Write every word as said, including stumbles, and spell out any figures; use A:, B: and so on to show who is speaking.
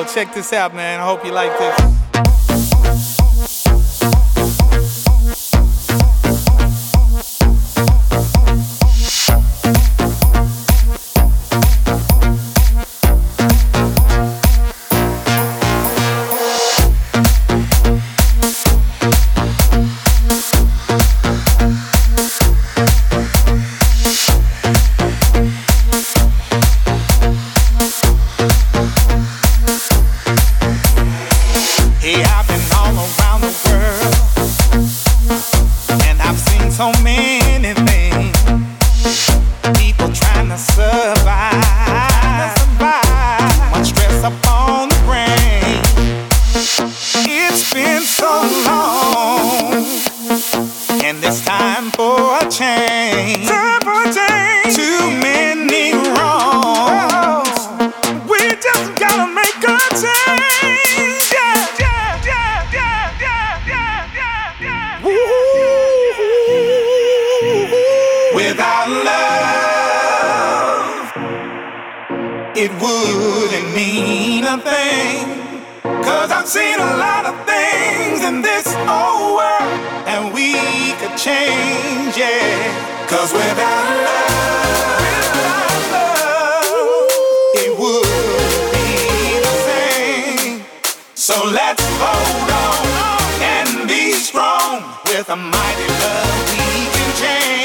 A: check this out, man. I hope you like this.
B: So many things, people trying to survive, too much stress upon the brain. It's been so long, and it's time for a change. Time for a change. Too many wrongs. We just gotta make a change. Yeah, yeah, yeah, yeah, yeah, yeah, yeah, yeah. Woo-hoo. Without love, it wouldn't mean a thing. Cause I've seen a lot of things in this old world, and we could change, yeah. Cause without love, without love, it wouldn't be the same. So let's hold on and be strong. With a mighty love we can change.